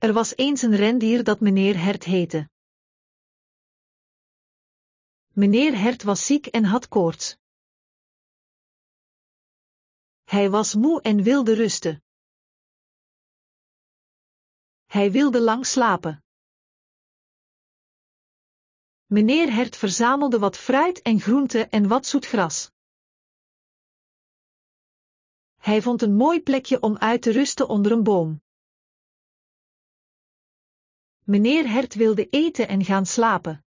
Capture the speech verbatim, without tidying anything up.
Er was eens een rendier dat meneer Hert heette. Meneer Hert was ziek en had koorts. Hij was moe en wilde rusten. Hij wilde lang slapen. Meneer Hert verzamelde wat fruit en groente en wat zoet gras. Hij vond een mooi plekje om uit te rusten onder een boom. Meneer Hert wilde eten en gaan slapen.